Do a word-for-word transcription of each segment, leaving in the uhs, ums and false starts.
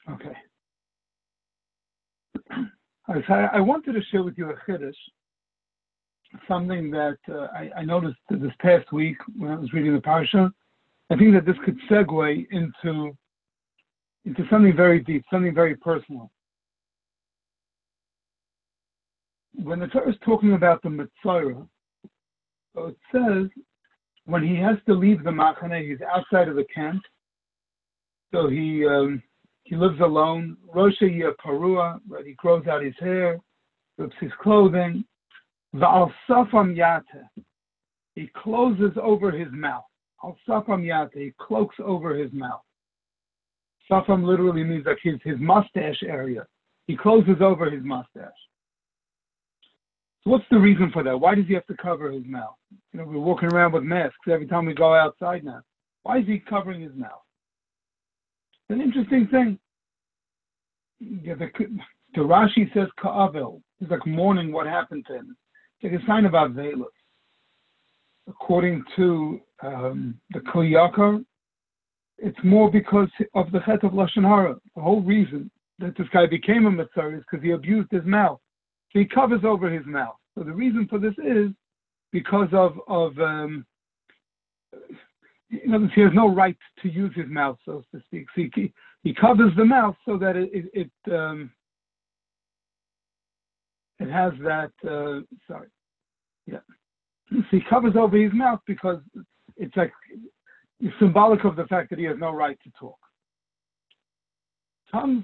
Okay. Right, so I, I wanted to share with you a chiddush, something that uh, I, I noticed this past week when I was reading the parsha. I think that this could segue into into something very deep, something very personal. When the Torah is talking about the Mitzorah, so it says when he has to leave the Machane, he's outside of the camp, so he um, he lives alone. Rosha Yeh Parua, right? He grows out his hair, rips his clothing. Va'al Safam Yate, he closes over his mouth. Al Safam Yate, he cloaks over his mouth. Safam literally means like his, his mustache area. He closes over his mustache. So what's the reason for that? Why does he have to cover his mouth? You know, we're walking around with masks every time we go outside now. Why is he covering his mouth? It's an interesting thing. Yeah, the, the Rashi says Ka'avel. He's like mourning what happened to him. It's like a sign of Avelus. According to um, the Kli Yakar, it's more because of the Chet of Lashon Hara. The whole reason that this guy became a Mitzvah is because he abused his mouth. So he covers over his mouth. So the reason for this is because of, of um, in other words, he has no right to use his mouth, so to speak. So he, he covers the mouth so that it, it, it um, It has that, uh, sorry, yeah. So he covers over his mouth because it's like, it's symbolic of the fact that he has no right to talk. Comes,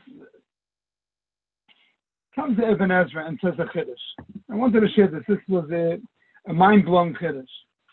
comes to Ibn Ezra and says a chiddush. I wanted to share this. This was a, a mind-blowing chiddush.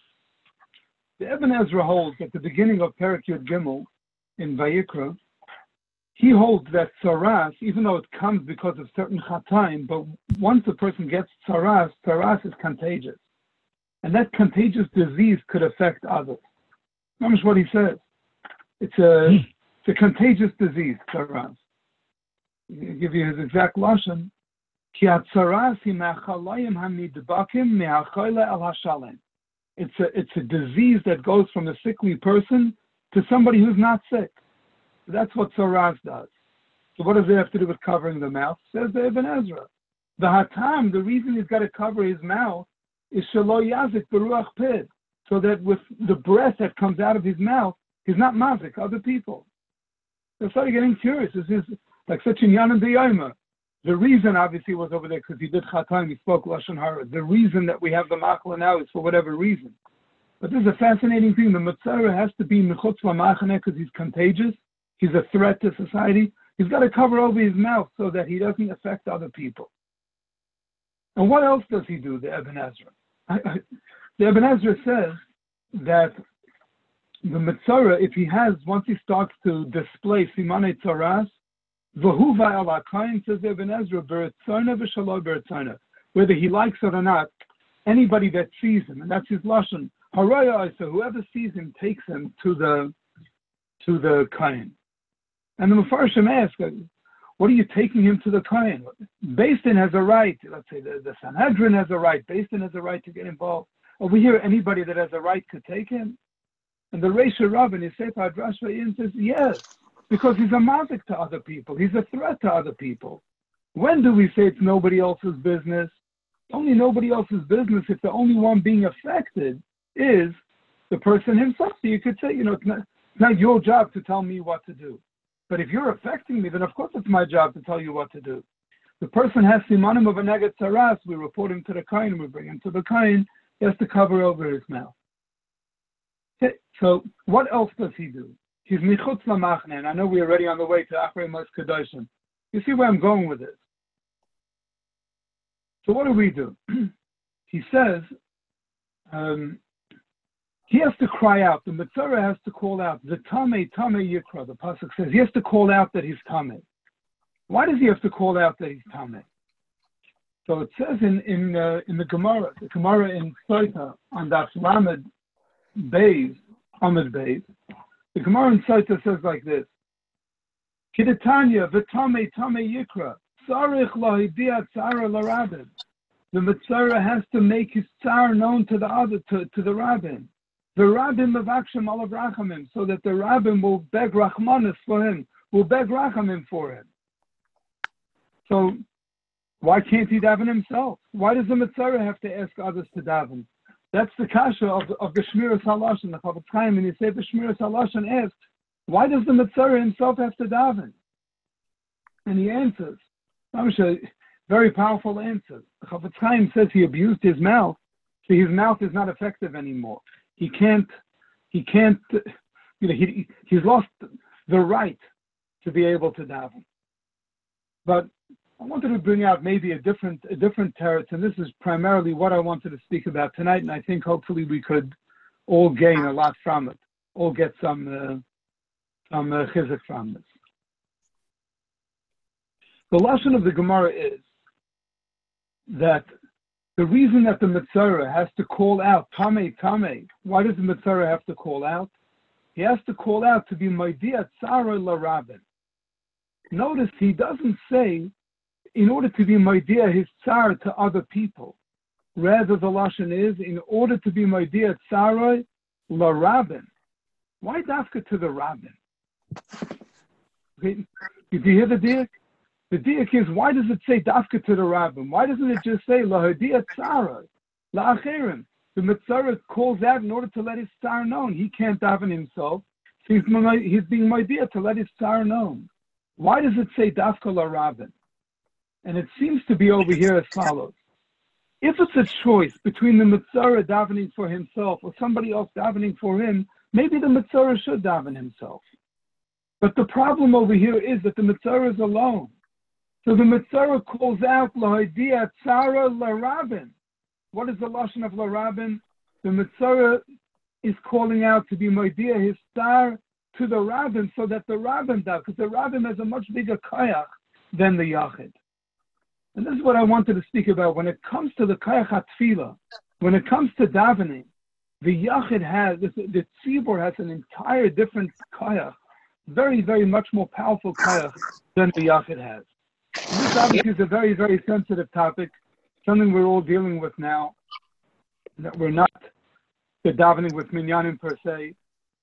The Ibn Ezra holds at the beginning of Perek Yud Gimel in Vayikra, he holds that tsaras, even though it comes because of certain chataim, but once a person gets tsaras, tsaras is contagious. And that contagious disease could affect others. That's what he says. It's a, it's a contagious disease, tsaras. I'll give you his exact lashon. Ki tsaras hi me'achalayim hamidbakim me'achayla el hashalem. It's a, it's a disease that goes from a sickly person to somebody who's not sick. That's what tsaras does. So what does it have to do with covering the mouth? Says the Ibn Ezra. The hatam, the reason he's got to cover his mouth is shelo yazik beruach pid, so that with the breath that comes out of his mouth, he's not mazik other people. So I started getting curious. This is like such a yanim b'yayma. The reason obviously was over there because he did chatam, he spoke lashon hara. The reason that we have the machla now is for whatever reason. But this is a fascinating thing. The Mitzorah has to be mechutz lamachane because he's contagious. He's a threat to society. He's got to cover over his mouth so that he doesn't affect other people. And what else does he do, the Ibn Ezra? I, I, the Ibn Ezra says that the Mitzorah, if he has, once he starts to display Simane Tzaras, V'hu v'al ha'kayin, says the Ibn Ezra, B'retzona v'shaloi b'retzona, whether he likes it or not, anybody that sees him, and that's his lashon, haraya, so whoever sees him takes him to the to the kayin. And the Mefarshim ask, what are you taking him to the kayin? Beis Din has a right, let's say the, the Sanhedrin has a right, Beis Din has a right to get involved. Over here, anybody that has a right could take him. And the Reisha Rav in his Sefer Hadrash Vayin says, yes, because he's a mazik to other people. He's a threat to other people. When do we say it's nobody else's business? Only nobody else's business if the only one being affected is the person himself. So you could say, you know, it's not, it's not your job to tell me what to do. But if you're affecting me, then of course it's my job to tell you what to do. The person has simanim of a neged tzaras, we report him to the kain, we bring him to the kain, he has to cover over his mouth. Okay, so what else does he do? He's michutz lamachne, and I know we're already on the way to Achrei Mos Kedoshim. You see where I'm going with this? So what do we do? He says, um, he has to cry out. The Mitzorah has to call out. The Tameh, Tameh Yikra, the Pasuk says. He has to call out that he's Tameh. Why does he have to call out that he's Tameh? So it says in in, uh, in the Gemara, the Gemara in Soita, on Daf Lamed Beis, Amud Beis, the Gemara in Soita says like this, Kidatanya, V'tameh, Tameh Yikra, Tzarich Lahidia Tzara Larabin. The Mitzorah has to make his tsar known to the other, to, to the rabbin. The rabbin mevakshim alav rachamim, so that the rabbin will beg rachmanis for him. will beg Rachamim for him. So why can't he daven himself? Why does the Mitzvah have to ask others to daven? That's the kasha of, of the Shmiras HaLashon. The Chafetz Chaim, when you say the Shmiras HaLashon, asks, why does the Mitzvah himself have to daven? And he answers, a very powerful answer. The Chafetz Chaim says he abused his mouth, so his mouth is not effective anymore. He can't, he can't, you know, he, he's lost the right to be able to daven. But I wanted to bring out maybe a different, a different teretz, and this is primarily what I wanted to speak about tonight, and I think hopefully we could all gain a lot from it, all get some, uh, some uh, chizuk from this. The lashon of the Gemara is that the reason that the Mitzvah has to call out, Tameh, Tameh, why does the Mitzvah have to call out? He has to call out to be Maidiat Tzara LaRabin. Notice he doesn't say, in order to be Maidiat his Tzar to other people. Rather, the lashon is, in order to be Maidiat Tzara LaRabin. Why dafka to the Rabbin? Okay. Did you hear the diak? The diak is, why does it say dafka to the Rabbin? Why doesn't it just say lahadiyat tzara, la'acherim? The Mitzvah calls out in order to let his tzar known. He can't daven himself. So he's, he's being ma'idiyah to let his tzar known. Why does it say dafka la'Rabbin? And it seems to be over here as follows. If it's a choice between the Mitzvah davening for himself or somebody else davening for him, maybe the Mitzvah should daven himself. But the problem over here is that the Mitzvah is alone. So the Mitzvah calls out lahidiyat tzara LaRabin. What is the lashon of LaRabin? The Mitzvah is calling out to be maidiyah his star to the Rabbin, so that the Rabbin does, because the Rabbin has a much bigger kayach than the Yachid. And this is what I wanted to speak about. When it comes to the kayach hatfila, when it comes to davening, the Yachid has, the, the Tzibur has an entire different kayach, very, very much more powerful kayach than the Yachid has. And this obviously is a very, very sensitive topic, something we're all dealing with now, that we're not the davening with minyanim per se.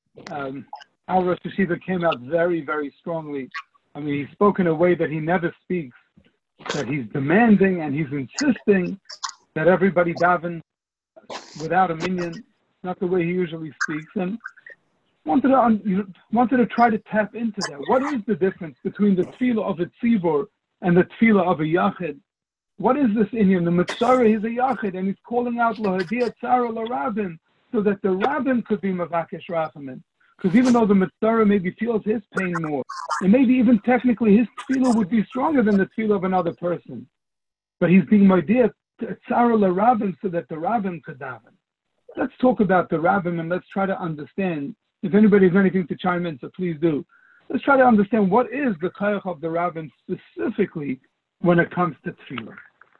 Um, Al Rosh Yeshiva came out very, very strongly. I mean, he spoke in a way that he never speaks, that he's demanding and he's insisting that everybody daven without a minyan, not the way he usually speaks. And wanted to, you know, wanted to try to tap into that. What is the difference between the tefillah of a tzibur and the tefillah of a yachid? What is this in him? The Mitzvah is a yachid, and he's calling out lahadiyat tzara LaRabin, so that the Rabbin could be mavakesh rachamim. Because even though the Mitzvah maybe feels his pain more, and maybe even technically his tefillah would be stronger than the tefillah of another person, but he's being maidiyat tzara LaRabin so that the Rabbin could daven. Let's talk about the Rabbin and let's try to understand. If anybody has anything to chime in, so please do. Let's try to understand what is the kayach of the Rabbin specifically when it comes to tefillah.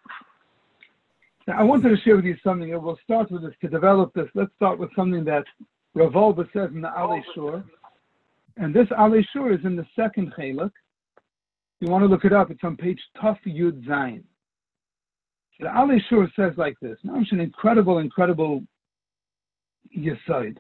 Now, I wanted to share with you something, and we'll start with this to develop this. Let's start with something that Rav Wolbe says in the Alei Shur. And this Alei Shur is in the second Chelek. You want to look it up, it's on page Tuf Yud Zayin. So the Alei Shur says like this. Now, it's an incredible, incredible Yesod.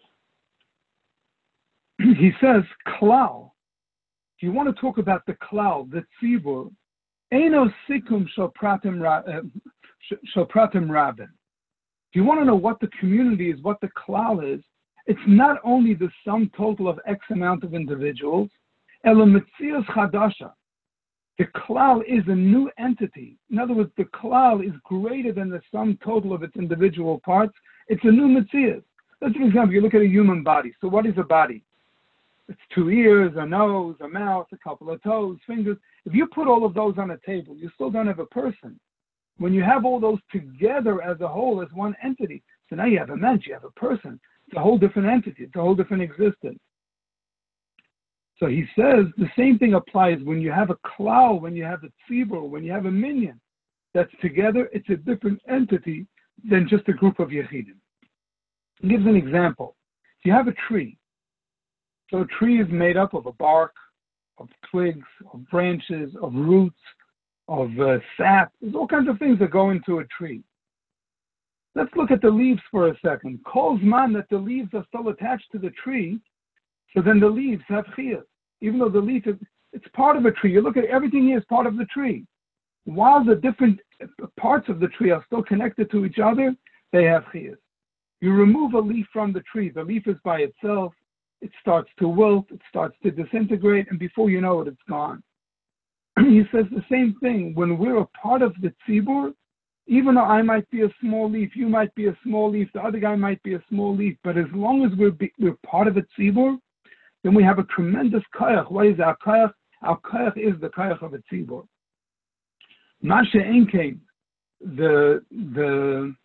He says, Klal. If you want to talk about the Klal, the Tzibur, Eino Sikum Shal Pratim Rabbin. If you want to know what the community is, what the Klal is, it's not only the sum total of X amount of individuals, Ela Metzias Chadasha. The Klal is a new entity. In other words, the Klal is greater than the sum total of its individual parts. It's a new Metzias. Let's, for example, you look at a human body. So what is a body? It's two ears, a nose, a mouth, a couple of toes, fingers. If you put all of those on a table, you still don't have a person. When you have all those together as a whole, as one entity, so now you have a mensch, you have a person. It's a whole different entity. It's a whole different existence. So he says the same thing applies when you have a klal, when you have a tzibur, when you have a minyan. That's together, it's a different entity than just a group of yechidim. He gives an example. If you have a tree, so a tree is made up of a bark, of twigs, of branches, of roots, of uh, sap. There's all kinds of things that go into a tree. Let's look at the leaves for a second. Kol zman that the leaves are still attached to the tree, so then the leaves have chiyas. even though the leaf is, it's part of a tree. You look at everything here as part of the tree. While the different parts of the tree are still connected to each other, they have chiyas. You remove a leaf from the tree, the leaf is by itself, it starts to wilt, it starts to disintegrate, and before you know it, it's gone. He says the same thing. When we're a part of the tzibur, even though I might be a small leaf, you might be a small leaf, the other guy might be a small leaf, but as long as we're, be, we're part of a tzibur, then we have a tremendous koyach. What is our koyach? Our koyach is the koyach of a tzibur. Masha Enkein, the, the,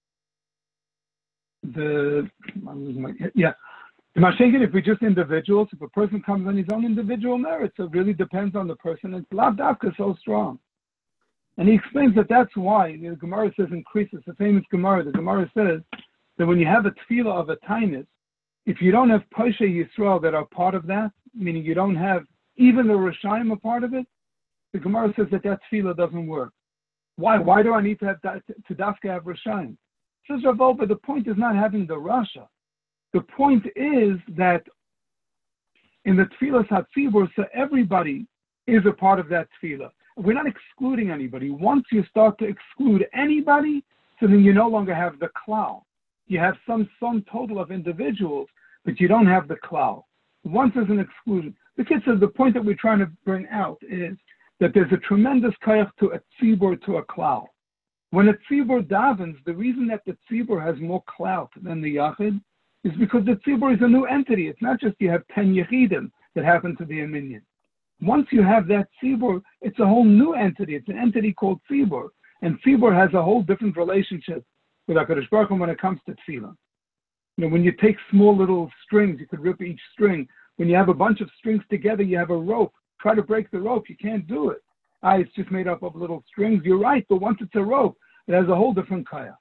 the, my, yeah, the Mashenkin, if we're just individuals, if a person comes on his own individual merits, it really depends on the person. It's lav davka so strong. And he explains that that's why the Gemara says increases. The famous Gemara, the Gemara says that when you have a tefillah of a tainus, if you don't have Poshe Yisrael that are part of that, meaning you don't have even the Rishayim a part of it, the Gemara says that that tefillah doesn't work. Why? Why do I need to have that, to dafka have Rishayim? Says Rav Wolbe, the point is not having the Rasha. The point is that in the tefillah hatzibur, so everybody is a part of that tefillah. We're not excluding anybody. Once you start to exclude anybody, so then you no longer have the klal. You have some sum total of individuals, but you don't have the klal. Once there's an exclusion. The kid says the point that we're trying to bring out is that there's a tremendous kayach to a tzibur, to a klal. When a tzibur davens, the reason that the tzibur has more clout than the yachid is because the tzibur is a new entity. It's not just you have ten yechidim that happen to be a minyan. Once you have that tzibur, it's a whole new entity. It's an entity called tzibur. And tzibur has a whole different relationship with HaKadosh Baruch Hu when it comes to tefillah. You know, when you take small little strings, you could rip each string. When you have a bunch of strings together, you have a rope. Try to break the rope, you can't do it. Ah, it's just made up of little strings. You're right, but once it's a rope, it has a whole different kaya.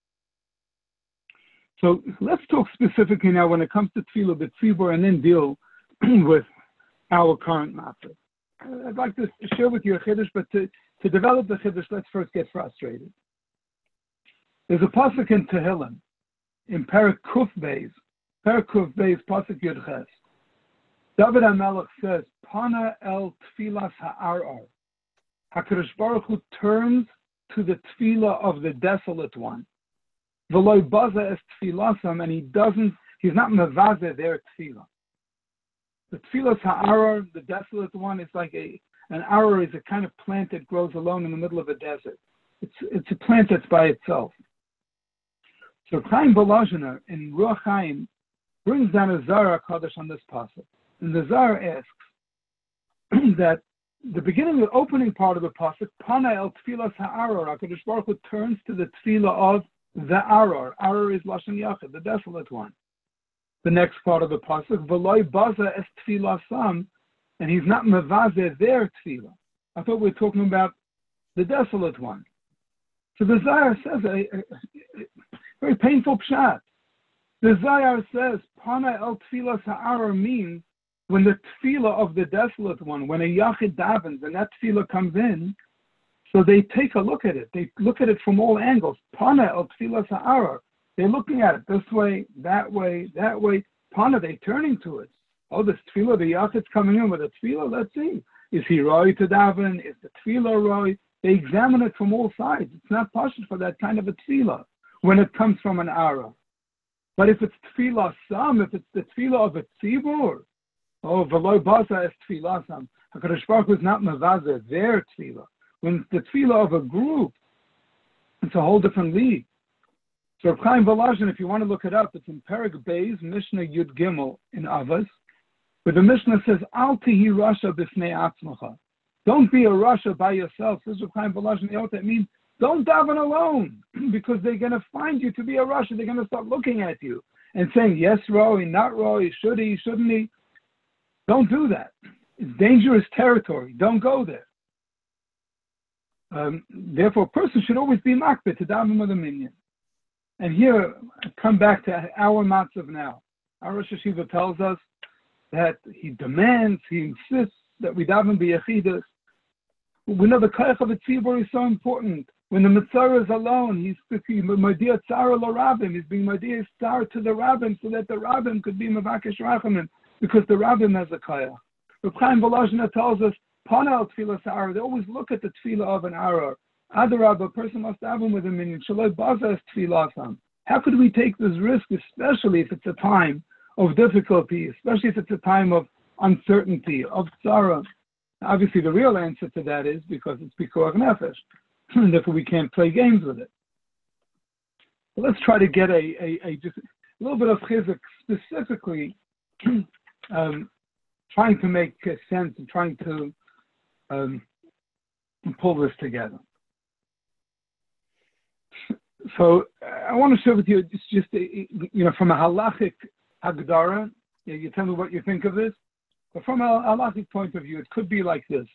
So let's talk specifically now when it comes to tefillah, the tzibur, and then deal with our current matter. I'd like to share with you a chiddush, but to, to develop the chiddush, let's first get frustrated. There's a pasuk in Tehillim, in Perek Kuf Beis, Perek Kuf Beis, pasuk Yud Ches. David HaMelech says, Pana el tfilas ha'arar. HaKadosh Baruch Hu turns to the tefillah of the desolate one. V'loi baza es tfilasam, and he doesn't, he's not mevazeh their tefillah. The tfilas ha'arar, the desolate one, is like a, an arar is a kind of plant that grows alone in the middle of a desert. It's it's a plant that's by itself. So Chaim Volozhiner in Ruach Chaim brings down a Zara Kaddish on this pasuk. And the Zara asks that the beginning, the opening part of the pasuk, Pana el tfilas ha'arar, HaKadosh Baruch Hu turns to the tefillah of the arar. Arar is Lashon Yachid, the desolate one. The next part of the pasuk, V'loi baza es tfilasam, and he's not mevazeh their tefillah. I thought we were talking about the desolate one. So the Zayar says a, a, a very painful pshat. The Zayar says, Pana el tfilas ha'arar means when the tefillah of the desolate one, when a yachid davens and that tefillah comes in, so they take a look at it. They look at it from all angles. Pana el tfilas ha'arar. They're looking at it this way, that way, that way. Pana, they're turning to it. Oh, this tefillah, the yachid's coming in with a tefillah. Let's see. Is he roi to daven? Is the tefillah roi? They examine it from all sides. It's not pashut for that kind of a tefillah when it comes from an ara. But if it's tefillah sam, if it's the tefillah of a tzibur, oh, v'loi baza es tefillah sam. HaKadosh Baruch Hu is not mevazeh their tefillah. When it's the tefillah of a group, it's a whole different league. So Reb Chaim Volozhin, if you want to look it up, it's in Perek Beis, Mishnah Yud Gimel in Avos, where the Mishnah says, Al tihi rasha b'fnei atzmacha. Don't be a rasha by yourself. This is Reb Chaim Volozhin. You know what that means? Don't daven alone, because they're going to find you to be a rasha. They're going to start looking at you and saying, yes, Roi, not Roi, should he, shouldn't he? Don't do that. It's dangerous territory. Don't go there. Um, therefore, a person should always be makbid to daven with a minyan. And here, I come back to our matzav now. Our Rosh Hashiva tells us that he demands, he insists that we daven b'yechidus. We know the koyach of a tzibur is so important. When the mitzvah is alone, he's madia tzara l'rabim. He's being madia tzara to the rabbim so that the rabbim could be mavakesh rachamim, because the rabbim has a koyach. Reb Chaim Volozhin tells us, Panal Tfilas Aror, they always look at the Tfilah of an Aror. Adarab, a person must have him with a minion. Shaloi Bazas Tfilasam. How could we take this risk, especially if it's a time of difficulty, especially if it's a time of uncertainty, of tzara? Obviously, the real answer to that is because it's pikuach nefesh, and therefore we can't play games with it. So let's try to get a, a, a just a little bit of chizuk, specifically um, trying to make sense and trying to um, pull this together. So I want to share with you, it's just, a, you know, from a halachic hagdara, you tell me what you think of this, but from a halachic point of view, it could be like this.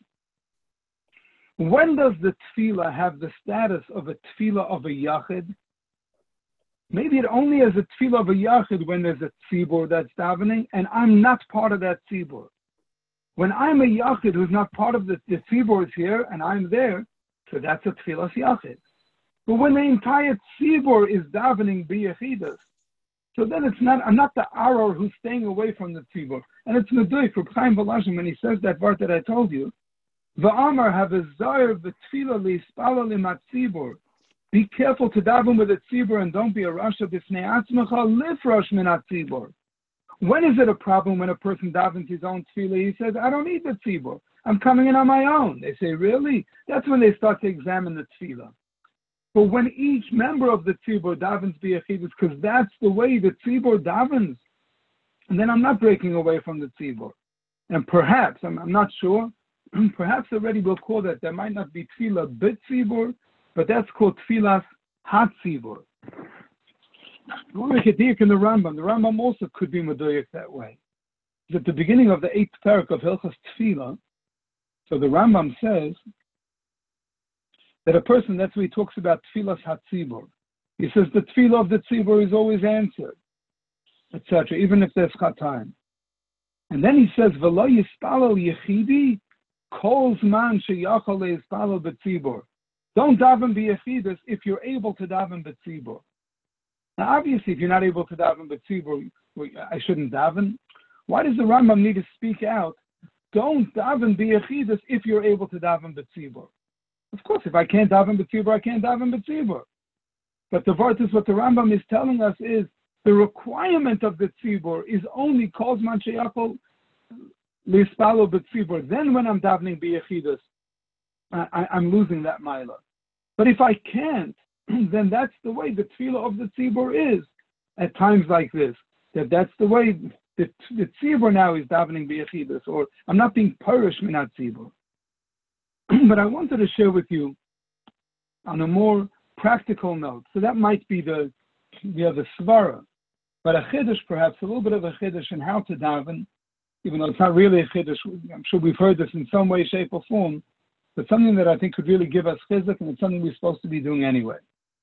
When does the tefillah have the status of a tefillah of a yachid? Maybe it only has a tefillah of a yachid when there's a tzibur that's davening, and I'm not part of that tzibur. When I'm a yachid who's not part of the, the tzibur is here, and I'm there, so that's a tefillah yachid. But when the entire tzibur is davening biyachidus, so then it's not, I'm not the aror who's staying away from the tzibur. And it's meduik for Chaim Volozhin when he says that word that I told you. V'amar have a zayir v'tfilah li'spala limat tzibur. Be careful to daven with a tzibur and don't be a rasha b'fnei atzmecha lifrosh minat tzibur. When is it a problem when a person davens his own tefillah? He says, I don't need the tzibur. I'm coming in on my own. They say, really? That's when they start to examine the tefillah. But when each member of the tzibur davens biyachidus, because that's the way the tzibur davens, and then I'm not breaking away from the tzibur. And perhaps, I'm, I'm not sure, perhaps already we'll call that, there might not be tefillah bit tzibur, but that's called tefillas hat tzibur. I want to make a diak in the Rambam. The Rambam also could be meduyak that way. At the beginning of the eighth parak of Hilchas Tefillah, so the Rambam says that a person, that's what he talks about tefillas hat tzibur. He says the tefillah of the tzibur is always answered, et cetera, even if there's chatan. And then he says, v'lo yispalel yechidi kol zman sheyachal leyispalel b'tzibur. Don't daven b'yechidus if you're able to daven b'tzibur. Now, obviously, if you're not able to daven b'tzibur, I shouldn't daven. Why does the Rambam need to speak out? Don't daven b'yechidus if you're able to daven b'tzibur. Of course, if I can't daven b'tzibur, I can't daven b'tzibur. But the word is what the Rambam is telling us is the requirement of the tzibur is only kol zman sheyachol lispalo b'tzibur. Then when I'm davening b'yechidus, I, I'm losing that milah. But if I can't, then that's the way the tefillah of the tzibur is at times like this. That that's the way the, the tzibur now is davening b'yechidus, or I'm not being parish minat tzibur. But I wanted to share with you on a more practical note. So that might be the the other svara, but a chiddush, perhaps a little bit of a chiddush in how to daven, even though it's not really a chiddush. I'm sure we've heard this in some way, shape, or form, but something that I think could really give us chizuk, and it's something we're supposed to be doing anyway.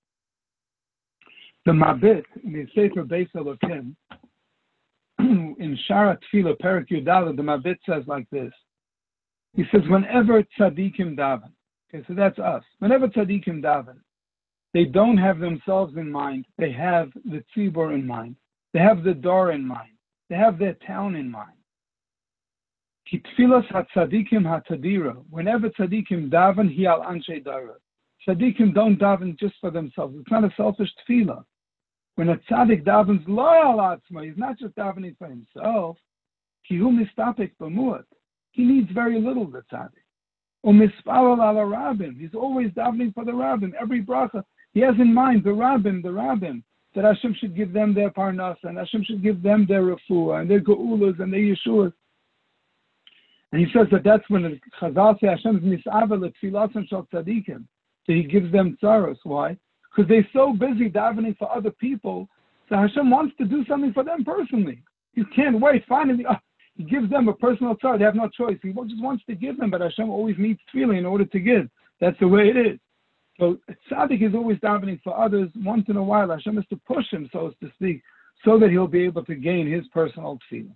The Mabit in the Sefer Beis Elokim in Shara Tefillah Perek Yudalad, the Mabit says like this. He says, whenever tzaddikim daven, okay, so that's us. Whenever tzaddikim daven, they don't have themselves in mind. They have the tzibur in mind. They have the door in mind. They have their town in mind. Ki tfilas ha-tzaddikim ha-tadira. Whenever tzaddikim daven, hi al anshe dara. Tzaddikim don't daven just for themselves. It's not a selfish tefillah. When a tzaddik davens lo al atzma, he's not just davening for himself. Ki hu mistapek b'muat. He needs very little, the tzaddik. Or mispalal ala rabbim. He's always davening for the rabbim. Every bracha, he has in mind the rabbim, the rabbim, that Hashem should give them their parnasa, and Hashem should give them their refuah, and their geulas, and their yeshuas. And he says that that's when the Chazal say Hashem's mis'avel tfilatzim shel tzaddikim. So he gives them tzaros. Why? Because they're so busy davening for other people, so Hashem wants to do something for them personally. He can't wait. Finally, oh, he gives them a personal tzar. They have no choice. He just wants to give them, but Hashem always needs tefillah in order to give. That's the way it is. So tzaddik is always davening for others. Once in a while, Hashem has to push him, so to speak, so that he'll be able to gain his personal tefillah.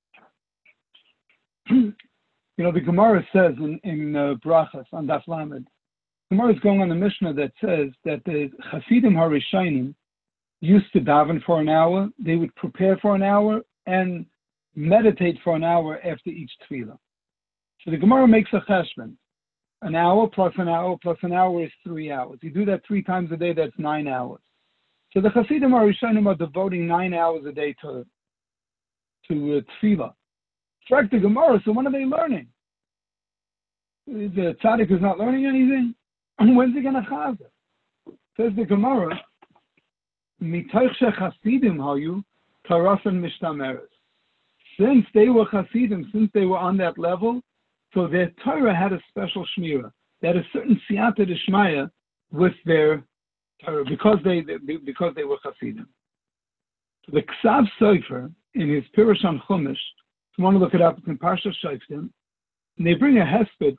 You know, the Gemara says in, in uh, Brachas on Daf Lamed, Gemara is going on the Mishnah that says that the Chasidim Harishonim used to daven for an hour. They would prepare for an hour and meditate for an hour after each tefillah. So the Gemara makes a cheshbon. An hour plus an hour plus an hour is three hours. You do that three times a day, that's nine hours. So the Hasidim are Rishonim are devoting nine hours a day to to uh, tefillah. Strike the Gemara, so when are they learning? The tzaddik is not learning anything? When's he going to chazer? Says the Gemara, Mitoch shechasidim hayu karasan mishtameres. Since they were Hasidim, since they were on that level, so their Torah had a special shmira. They had a certain siyata d'shmaya with their Torah because they, they because they were Hasidim. So the Ksav Sofer in his Pirush on Chumash, if you want to look it up, it's in Parsha Shoftim, and they bring a hesped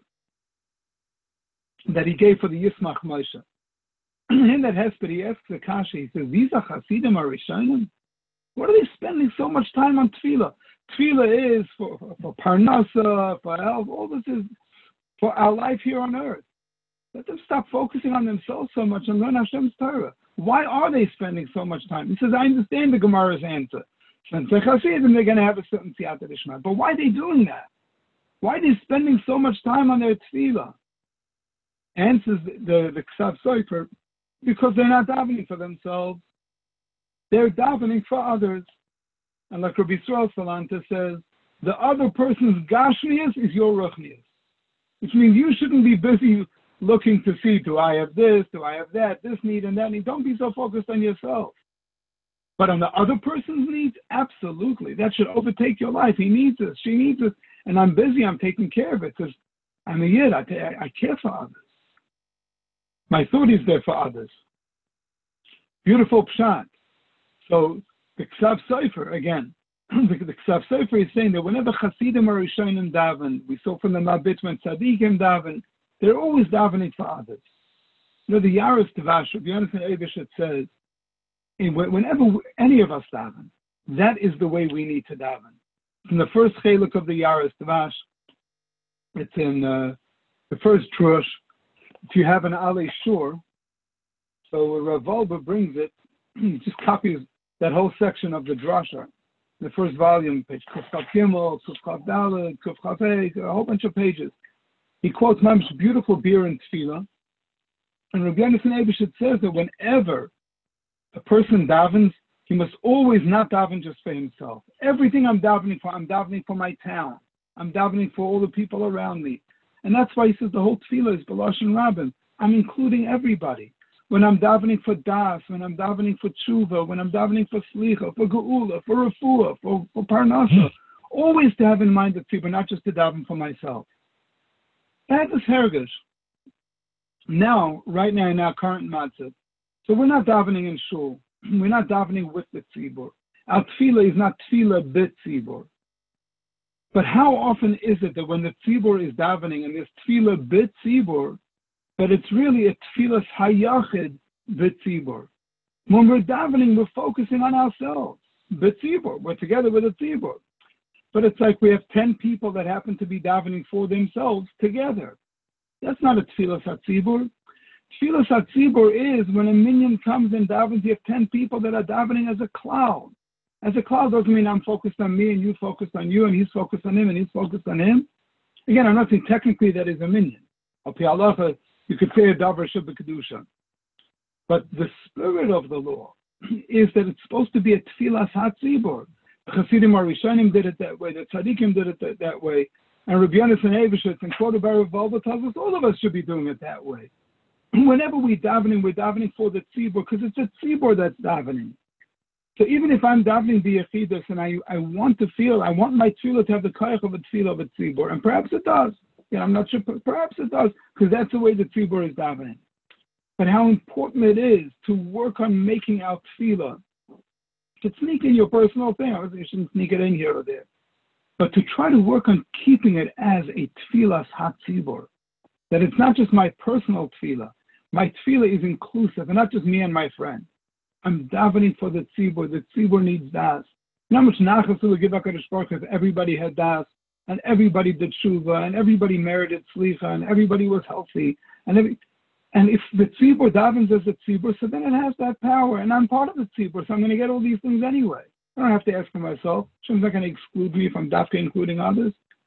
that he gave for the Yismach Moshe. In that hesped, he asks the kasha. He says, "These are Hasidim are Rishonim. What are they spending so much time on tefillah? Tefillah is for, for, for parnasa, for health. All this is for our life here on earth. Let them stop focusing on themselves so much and learn Hashem's Torah. Why are they spending so much time?" He says, "I understand the Gemara's answer. Since they're Hasidim, they're going to have a certain siyata d'shmaya. But why are they doing that? Why are they spending so much time on their tefillah?" Answers the the Ksav Sofer, because they're not davening for themselves. They're davening for others. And like Rabbi Yisrael Salanta says, the other person's gashmias is your ruchnias. Which means you shouldn't be busy looking to see, do I have this, do I have that, this need and that need. Don't be so focused on yourself. But on the other person's needs, absolutely. That should overtake your life. He needs this, she needs this. And I'm busy, I'm taking care of it because I'm a yid, I, I, I care for others. My thought is there for others. Beautiful pshat. So the Ksav Sofer, again, the, the Ksav Sofer is saying that whenever Hasidim or Rishonim daven, we saw from the Mabit when Tzadikim daven, they're always davening for others. You know, the Yaros Tavash, Jonathan Eibeshet says, whenever any of us daven, that is the way we need to daven. From the first chalik of the Yaros Tavash, it's in uh, the first trush. If you have an Alei Shur, so Rav Wolbe brings it, he just copies that whole section of the drasha, the first volume, page Kuf Chav Gimel, Kuf Chav Dalet, Kuf Chav Hey, a whole bunch of pages. He quotes Mamsh beautiful beer and tefillah, and Rabbi Yonasan Eibeshet says that whenever a person davens, he must always not daven just for himself. Everything I'm davening for, I'm davening for my town. I'm davening for all the people around me. And that's why he says the whole tefillah is B'lashon Rabin. I'm including everybody. When I'm davening for das, when I'm davening for tshuva, when I'm davening for slicha, for geula, for refuah, for, for parnasa, always to have in mind the tzibur, not just to daven for myself. I had this hergish. Now, right now in our current matzah, so we're not davening in shul. We're not davening with the tzibur. Our tefillah is not tefillah bit tzibur. But how often is it that when the tzibur is davening and there's tefillah bit tzibur, but it's really a tefillas hayachid bit tzibur? When we're davening, we're focusing on ourselves. Bit tzibur, we're together with a tzibur. But it's like we have ten people that happen to be davening for themselves together. That's not a tefillas hatzibur. Tefillas hatzibur is when a minion comes and davens, you have ten people that are davening as a cloud. As a cloud doesn't mean I'm focused on me and you focused on you and he's focused on him and he's focused on him. Again, I'm not saying technically that is a minion. Al pi halacha, you could say a davar sheba kedusha. But the spirit of the law is that it's supposed to be a tefillas hatzibur. The Hasidim or Rishonim did it that way. The Tzadikim did it that, that way. And Rabbi Yonasan Eibeshet and quoted by Rav Wolbe tells us all of us should be doing it that way. Whenever we davening, we're davening for the tzibur because it's a tzibur that's davening. So even if I'm davening the yechidus and I, I want to feel, I want my tefillah to have the koyach of a tefillah of a tzibur, and perhaps it does. Yeah, I'm not sure, perhaps it does, because that's the way the tzibur is davening. But how important it is to work on making our tefillah. To sneak in your personal thing, obviously you shouldn't sneak it in here or there. But to try to work on keeping it as a tefillas hatzibur. That it's not just my personal tefillah. My tefillah is inclusive, and not just me and my friend. I'm davening for the tzibur. The tzibur needs das. You know how much nachas will give HaKadosh Baruch Hu if everybody had das, and everybody did tshuva, and everybody merited slicha, and everybody was healthy, and every, and if the tzibur davens as a tzibur, so then it has that power, and I'm part of the tzibur, so I'm going to get all these things anyway. I don't have to ask for myself. Hashem's not going to exclude me if I'm dafka including others.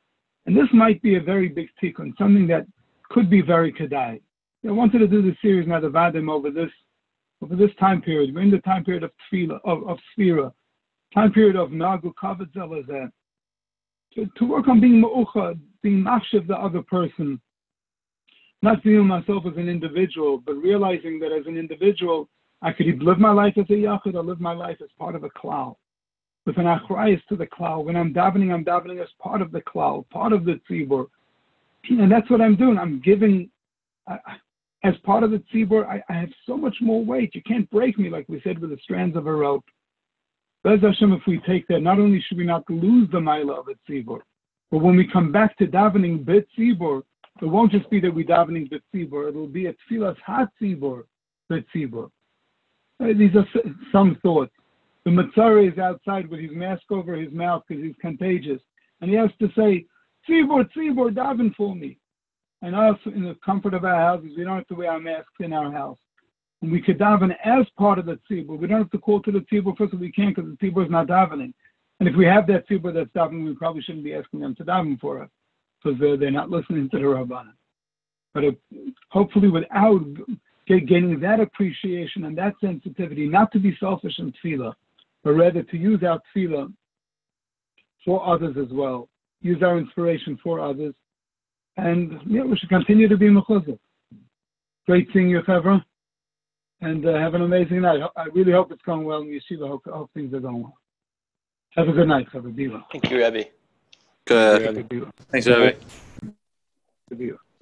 And this might be a very big tikkun, something that could be very kedai. I wanted to do this series now, the Vadim, over this over this time period. We're in the time period of Tefillah, of, of Sphira, time period of Nagu Kavod Zelazeh. To, to work on being Ma'ucha, being Machshav the other person, not seeing myself as an individual, but realizing that as an individual, I could either live my life as a Yachid or live my life as part of a klal. With an achrayus to the klal. When I'm davening, I'm davening as part of the klal, part of the tzibur. And that's what I'm doing. I'm giving, uh, as part of the tzibur, I, I have so much more weight. You can't break me, like we said, with the strands of a rope. Bez Hashem, if we take that, not only should we not lose the milah of a tzibur, but when we come back to davening bit tzibur, it won't just be that we davening bit tzibur, it will be a tfilas hat tzibur bit tzibur. Uh, these are some thoughts. The Matzara is outside with his mask over his mouth because he's contagious. And he has to say, Tzibur, Tzibur, daven for me. And us, in the comfort of our houses, we don't have to wear our masks in our house. And we could daven as part of the Tzibur. We don't have to call to the Tzibur first if we can't because the Tzibur is not davening. And if we have that Tzibur that's davening, we probably shouldn't be asking them to daven for us because they're, they're not listening to the Rabbanan. But if, hopefully without gaining that appreciation and that sensitivity, not to be selfish in tefillah, but rather to use our tefillah for others as well, use our inspiration for others, and yeah, we should continue to be mechuzah. Great seeing you, Chevra, and uh, have an amazing night. I really hope it's going well in Yeshiva. I hope, I hope things are going well. Have a good night, Chevra. Be well. Thank you, Rebbe. Good. Be well. Thanks, Rebbe. Be well.